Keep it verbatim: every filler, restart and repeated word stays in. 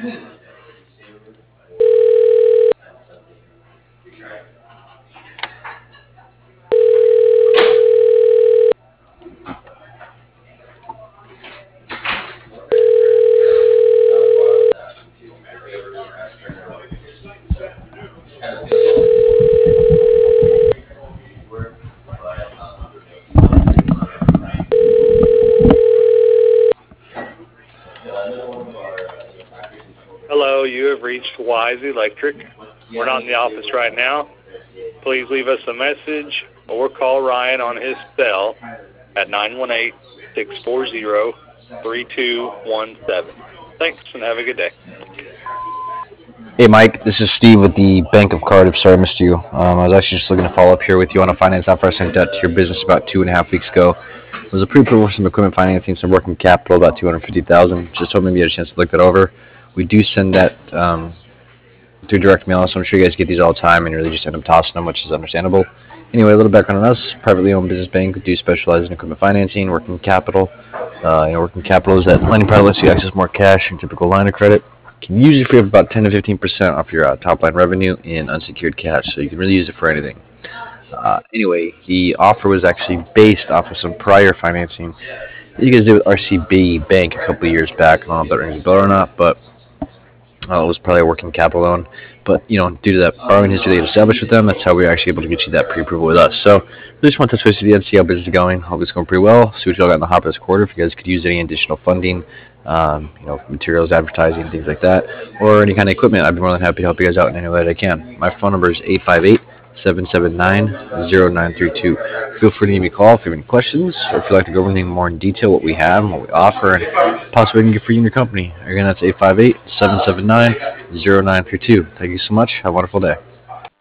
Hello, you have reached Wise Electric. We're not in the office right now. Please leave us a message or call Ryan on his cell at nine one eight, six four zero, three two one seven. Thanks, and have a good day. Hey Mike, this is Steve with the Bank of Cardiff. Sorry I missed you. Um, I was actually just looking to follow up here with you on a finance offer I sent out to your business about two and a half weeks ago. It was a pre-approval for some equipment financing, some working capital, about two hundred fifty thousand dollars. Just hoping you had a chance to look that over. We do send that um, through direct mail, so I'm sure you guys get these all the time and you really just end up tossing them, which is understandable. Anyway, a little background on us. Privately owned business bank. We do specialize in equipment financing, working capital. Uh, you know, working capital is that lending product lets you access more cash than typical line of credit. Can usually free up about ten to fifteen percent off your uh, top line revenue in unsecured cash, so you can really use it for anything. Uh, anyway, the offer was actually based off of some prior financing that you guys did with R C B Bank a couple of years back. I don't know if that rings a bell or not, but uh, it was probably a working capital loan. But you know, due to that borrowing history they had established with them, that's how we were actually able to get you that pre-approval with us. So, we just want to touch base with you and see how business is going. Hope it's going pretty well. See what y'all got in the hopper this quarter. If you guys could use any additional funding, um, you know, materials, advertising, things like that, or any kind of equipment, I'd be more than happy to help you guys out in any way that I can. My phone number is eight five eight, seven seven nine, zero nine three two. Feel free to give me a call if you have any questions, or if you'd like to go over anything more in detail, what we have and what we offer, and possibly can get for you and your company. Again, that's eight five eight, seven seven nine, zero nine three two. Thank you so much. Have a wonderful day.